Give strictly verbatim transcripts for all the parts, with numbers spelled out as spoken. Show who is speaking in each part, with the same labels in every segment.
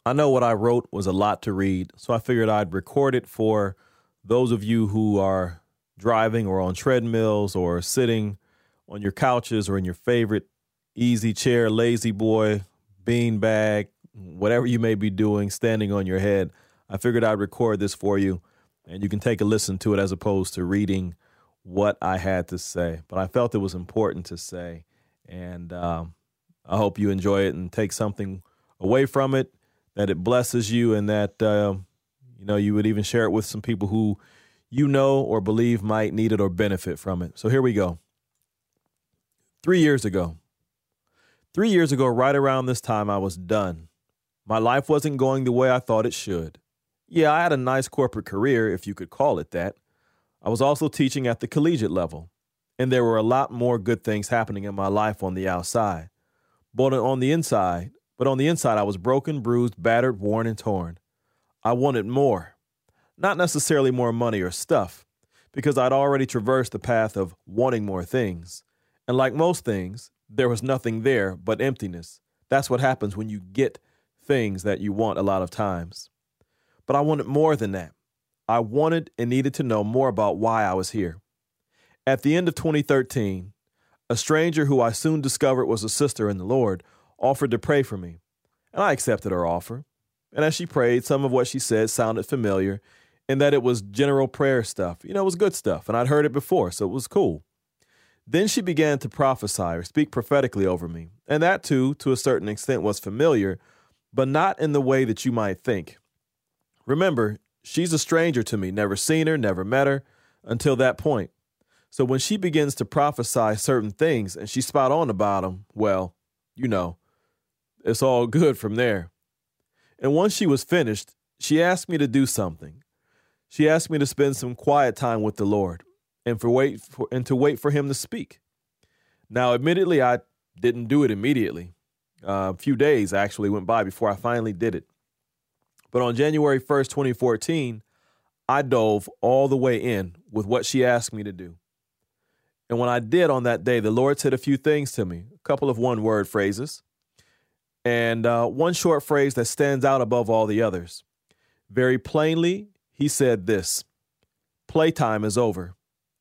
Speaker 1: I know what I wrote was a lot to read, so I figured I'd record it for those of you who are driving or on treadmills or sitting on your couches or in your favorite easy chair, lazy boy, bean bag, whatever you may be doing, standing on your head. I figured I'd record this for you, and you can take a listen to it as opposed to reading what I had to say. But I felt it was important to say, and um, I hope you enjoy it and take something away from it, that it blesses you, and that uh, you know you would even share it with some people who you know or believe might need it or benefit from it. So here we go. Three years ago. Three years ago, right around this time, I was done. My life wasn't going the way I thought it should. Yeah, I had a nice corporate career, if you could call it that. I was also teaching at the collegiate level, and there were a lot more good things happening in my life on the outside. But on the inside, but on the inside, I was broken, bruised, battered, worn, and torn. I wanted more. Not necessarily more money or stuff, because I'd already traversed the path of wanting more things. And like most things, there was nothing there but emptiness. That's what happens when you get things that you want a lot of times. But I wanted more than that. I wanted and needed to know more about why I was here. At the end of twenty thirteen, a stranger who I soon discovered was a sister in the Lord offered to pray for me, and I accepted her offer. And as she prayed, some of what she said sounded familiar in that it was general prayer stuff. You know, it was good stuff, and I'd heard it before, so it was cool. Then she began to prophesy or speak prophetically over me, and that too, to a certain extent, was familiar, but not in the way that you might think. Remember, she's a stranger to me, never seen her, never met her until that point. So when she begins to prophesy certain things and she's spot on about them, well, you know, it's all good from there. And once she was finished, she asked me to do something. She asked me to spend some quiet time with the Lord and for wait for, and to wait for him to speak. Now, admittedly, I didn't do it immediately. Uh, a few days actually went by before I finally did it. But on January first, twenty fourteen, I dove all the way in with what she asked me to do. And when I did on that day, the Lord said a few things to me, a couple of one-word phrases, and uh, one short phrase that stands out above all the others. Very plainly, he said this: playtime is over.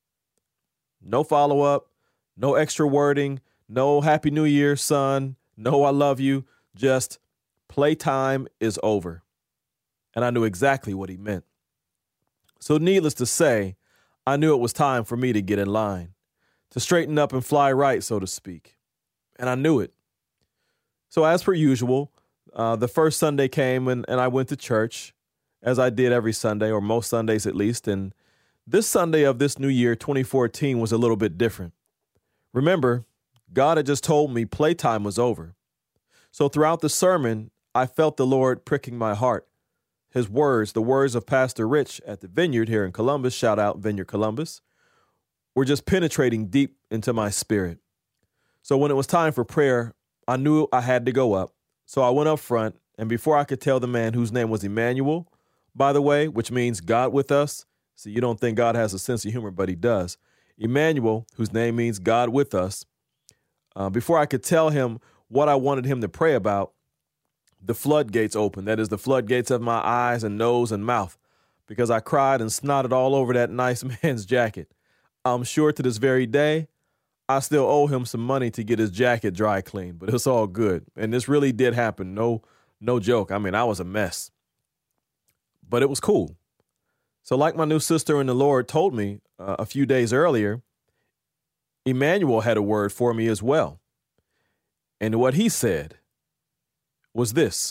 Speaker 1: No follow-up, no extra wording, no Happy New Year, son, no I love you, just playtime is over. And I knew exactly what he meant. So needless to say, I knew it was time for me to get in line, to straighten up and fly right, so to speak. And I knew it. So as per usual, uh, the first Sunday came and, and I went to church, as I did every Sunday, or most Sundays at least. And this Sunday of this new year, twenty fourteen, was a little bit different. Remember, God had just told me playtime was over. So throughout the sermon, I felt the Lord pricking my heart. His words, the words of Pastor Rich at the Vineyard here in Columbus, shout out Vineyard Columbus, were just penetrating deep into my spirit. So when it was time for prayer, I knew I had to go up. So I went up front, and before I could tell the man whose name was Emmanuel, by the way, which means God with us. See, you don't think God has a sense of humor, but he does. Emmanuel, whose name means God with us. Uh, before I could tell him what I wanted him to pray about, the floodgates opened. That is the floodgates of my eyes and nose and mouth, because I cried and snotted all over that nice man's jacket. I'm sure to this very day, I still owe him some money to get his jacket dry cleaned, but it's all good. And this really did happen. No, no joke. I mean, I was a mess, but it was cool. So like my new sister in the Lord told me uh, a few days earlier, Emmanuel had a word for me as well. And what he said was this: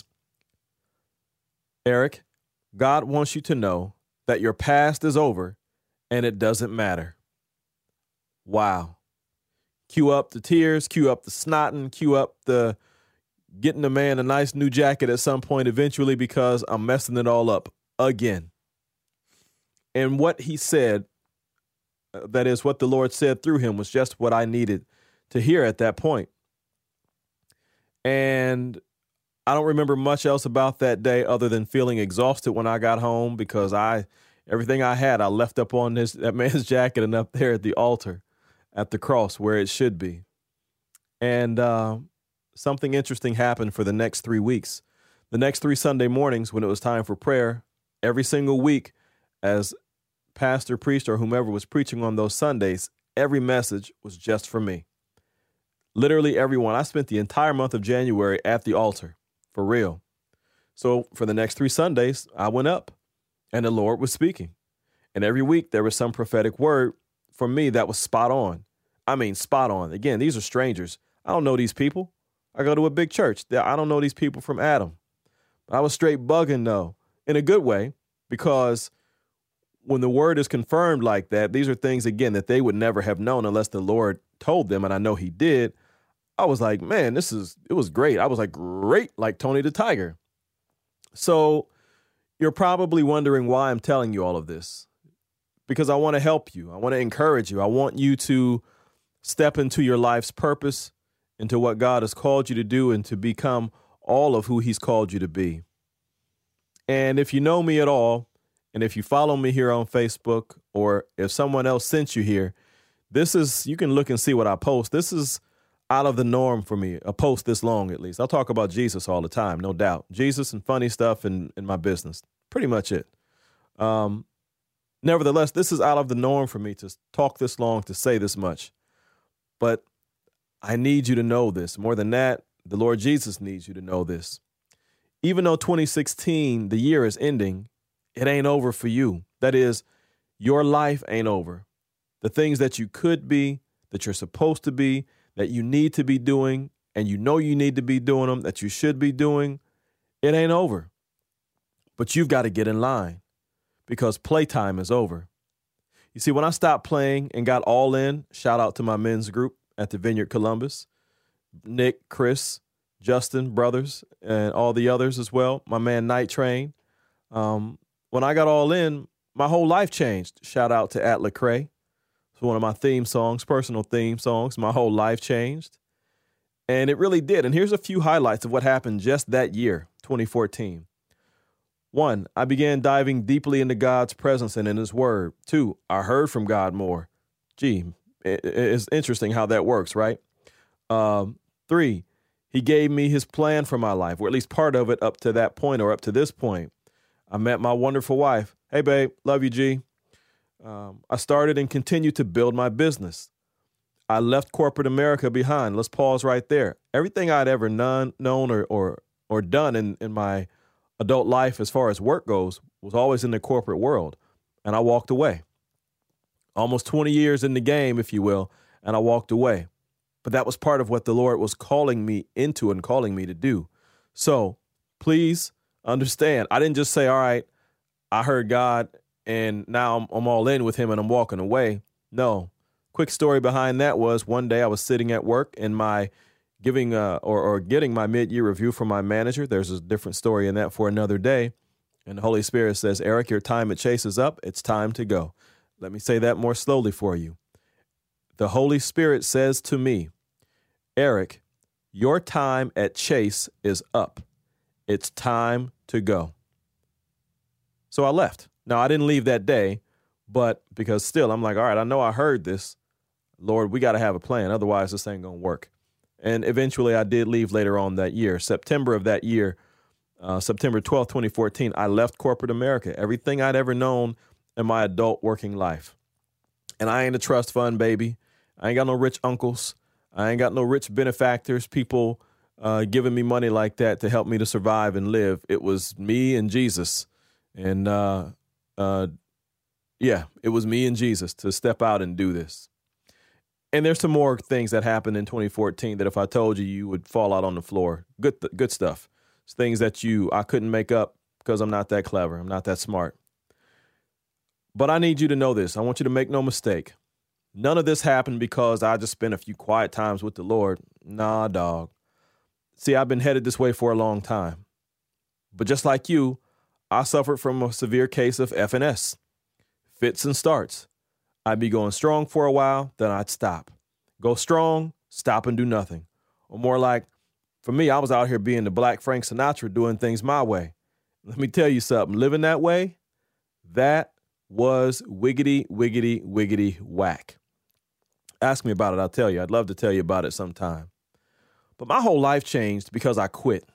Speaker 1: Eric, God wants you to know that your past is over and it doesn't matter. Wow. Cue up the tears, cue up the snotting, cue up the getting the man a nice new jacket at some point eventually, because I'm messing it all up again. And what he said, that is what the Lord said through him, was just what I needed to hear at that point. And I don't remember much else about that day other than feeling exhausted when I got home, because I, everything I had, I left up on this, that man's jacket and up there at the altar at the cross where it should be. And uh, something interesting happened for the next three weeks. The next three Sunday mornings when it was time for prayer, every single week as pastor, priest, or whomever was preaching on those Sundays, every message was just for me. Literally everyone. I spent the entire month of January at the altar, for real. So for the next three Sundays, I went up and the Lord was speaking. And every week there was some prophetic word for me that was spot on. I mean, spot on. Again, these are strangers. I don't know these people. I go to a big church. I don't know these people from Adam. I was straight bugging, though, in a good way, because when the word is confirmed like that, these are things, again, that they would never have known unless the Lord told them, and I know he did. I was like, man, this is, it was great. I was like, great, like Tony the Tiger. So you're probably wondering why I'm telling you all of this, because I want to help you. I want to encourage you. I want you to step into your life's purpose, into what God has called you to do, and to become all of who he's called you to be. And if you know me at all, and if you follow me here on Facebook, or if someone else sent you here, this is, you can look and see what I post. This is out of the norm for me, a post this long at least. I'll talk about Jesus all the time, no doubt. Jesus and funny stuff in, in my business, pretty much it. Um, nevertheless, this is out of the norm for me to talk this long, to say this much. But I need you to know this. More than that, the Lord Jesus needs you to know this. Even though twenty sixteen, the year is ending, it ain't over for you. That is, your life ain't over. The things that you could be, that you're supposed to be, that you need to be doing, and you know you need to be doing them, that you should be doing, it ain't over. But you've got to get in line, because playtime is over. You see, when I stopped playing and got all in, shout out to my men's group at the Vineyard Columbus, Nick, Chris, Justin, brothers, and all the others as well. My man Night Train. Um, when I got all in, my whole life changed. Shout out to At Lecrae. It's one of my theme songs, personal theme songs. My whole life changed. And it really did. And here's a few highlights of what happened just that year, twenty fourteen. One, I began diving deeply into God's presence and in his word. Two, I heard from God more. Gee, it's interesting how that works, right? Um, three, he gave me his plan for my life, or at least part of it up to that point or up to this point. I met my wonderful wife. Hey, babe, love you, G. Um, I started and continued to build my business. I left corporate America behind. Let's pause right there. Everything I'd ever known, known or, or, or done in, in my adult life as far as work goes was always in the corporate world, and I walked away. Almost twenty years in the game, if you will, and I walked away. But that was part of what the Lord was calling me into and calling me to do. So please understand, I didn't just say, all right, I heard God and now I'm, I'm all in with him and I'm walking away. No. Quick story behind that was one day I was sitting at work and my giving uh, or, or getting my mid-year review from my manager. There's a different story in that for another day. And the Holy Spirit says, Eric, your time at Chase is up. It's time to go. Let me say that more slowly for you. The Holy Spirit says to me, Eric, your time at Chase is up. It's time to go. So I left. Now, I didn't leave that day, but because still I'm like, all right, I know I heard this. Lord, we got to have a plan. Otherwise, this ain't going to work. And eventually I did leave later on that year. September of that year, uh, September twelfth, twenty fourteen, I left corporate America, everything I'd ever known in my adult working life. And I ain't a trust fund baby. I ain't got no rich uncles. I ain't got no rich benefactors, people uh, giving me money like that to help me to survive and live. It was me and Jesus. And uh, uh, yeah, it was me and Jesus to step out and do this. And there's some more things that happened in twenty fourteen that if I told you, you would fall out on the floor. Good, th- good stuff. It's things that you I couldn't make up because I'm not that clever. I'm not that smart. But I need you to know this. I want you to make no mistake. None of this happened because I just spent a few quiet times with the Lord. Nah, dog. See, I've been headed this way for a long time. But just like you, I suffered from a severe case of F N S. Fits and starts. I'd be going strong for a while, then I'd stop. Go strong, stop and do nothing. Or more like, for me, I was out here being the Black Frank Sinatra, doing things my way. Let me tell you something. Living that way, that was wiggity, wiggity, wiggity whack. Ask me about it. I'll tell you. I'd love to tell you about it sometime. But my whole life changed because I quit.